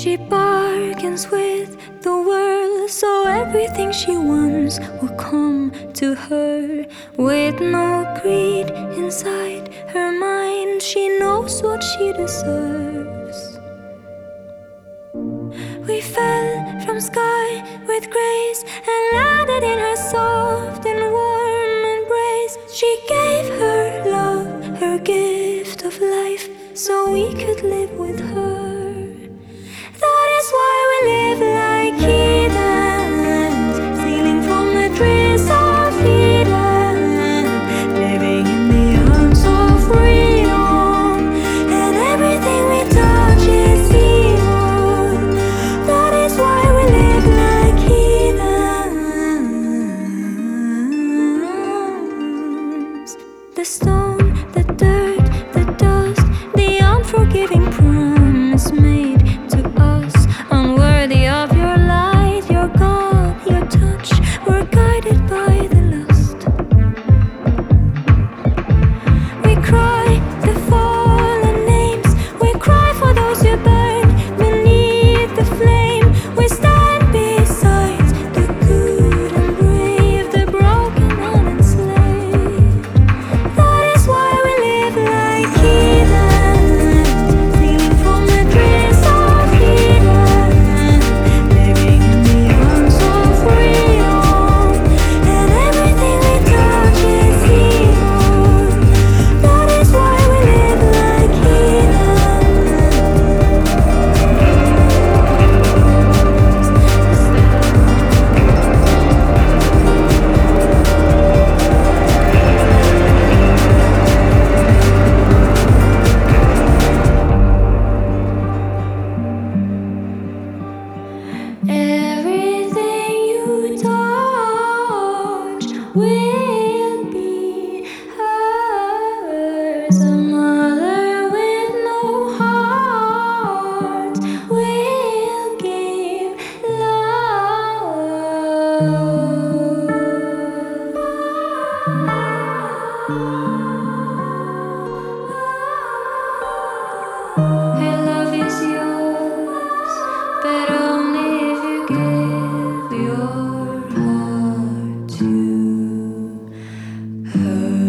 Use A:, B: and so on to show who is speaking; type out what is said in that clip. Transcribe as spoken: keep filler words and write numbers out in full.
A: She bargains with the world, so everything she wants will come to her. With no greed inside her mind, she knows what she deserves. We fell from sky with grace and landed in her soft and warm embrace. She gave her love, her gift of life, so we could live with her. That is why we live like heathens, stealing from the trees of Eden, living in the arms of freedom, and everything we touch is evil. That is why we live like heathens. The stone, the dirt, the dust, the unforgiving promise made to us, unworthy of your light, your God, your touch. We're guided by the lust. We cry the fallen names, we cry for those who burn beneath the flame. We stand beside the good and brave, the broken and enslaved. That is why we live like heathens, stealing from the trees of Eden, living in the arms of freedom, and everything we touch is evil. That is why we live like everything you touch will be hers. A mother with no heart will give love. Her love is yours, but only if you give your heart to her.